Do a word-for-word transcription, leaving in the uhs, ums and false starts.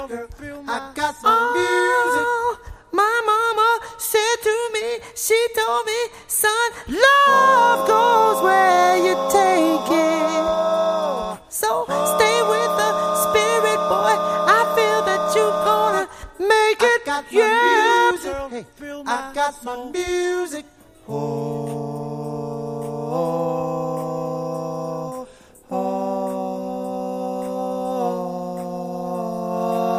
I got some music. Oh, my mama said to me, she told me, son, love goes where you take it. So stay with the spirit, boy. I feel that you're gonna make it. I got yeah. my music. Hey, I got my music. Oh.